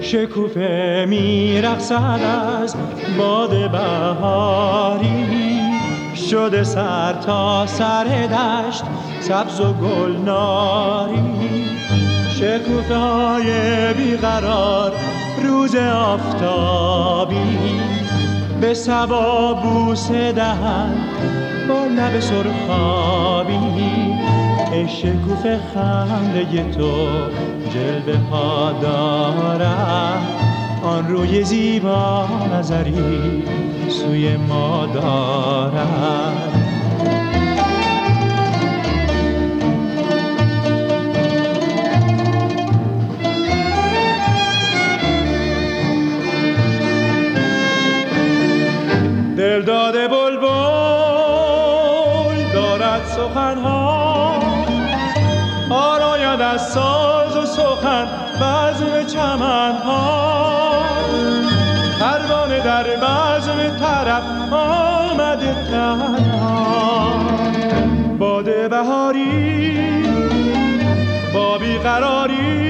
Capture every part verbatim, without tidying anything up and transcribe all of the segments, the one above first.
شکوفه میرقصد از باد بهاری، شده سر تا سر دشت سبز و گلناری. شکوفه های بیقرار روز آفتابی، به صبا بوسه دهند با لب سرخابی. ای شکوفه خنده تو جلوه ها دارد، آن روی زیبا نظری سوی ما دارد. دل داده بلبل دارد سخنها، آراید از ساز و سخن بزم چمنها. پروانه در بزم طرب آمده تنها، باد بهاری با بیقراری.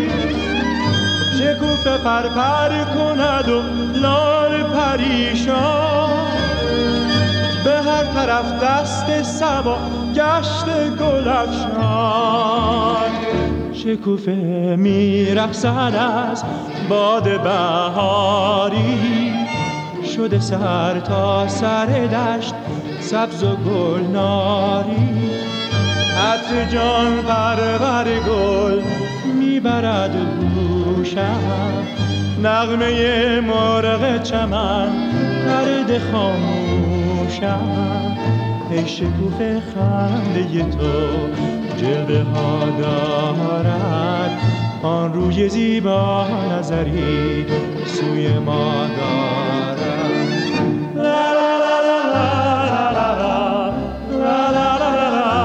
شکوفه پر پر کند و لاله پریشان، به هر طرف دست صبا گشت گل افشان. شکوفه میرقصد از باد بهاری، شده سر تا سر دشت سبز و گلناری. عطر جان پرور گل میبرد گوشم، نغمه مرغ چمن پرده خاموشم. ای شکوفه خنده تو جلوه ها دارد، آن روی زیبا نظری سوی ما دارد. لا لا لا لا لا لا لا لا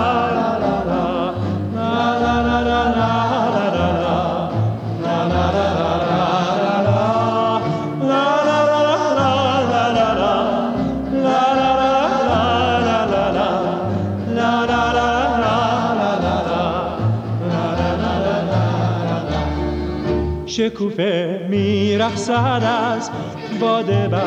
شکوفه میرقصد از باد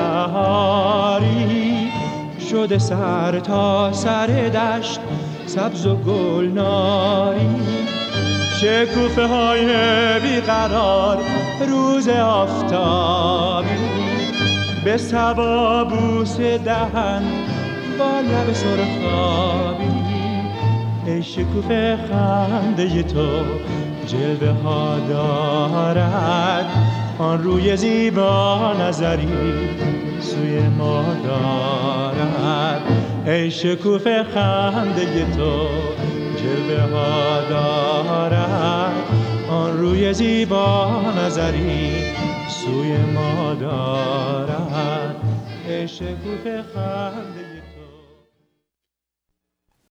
بهاری، شده سر تا سر دشت سبز و گلناری. شکوفه های بیقرار روز آفتابی، به صبا بوسه دهند با لب سرخابی. ای شکوفه خنده تو جلوه ها دارد، آن روی زیبا نظری سوی ما دارد. ای شکوفه خنده تو جلوه ها دارد، آن روی زیبا نظری سوی ما دارد. ای شکوفه خنده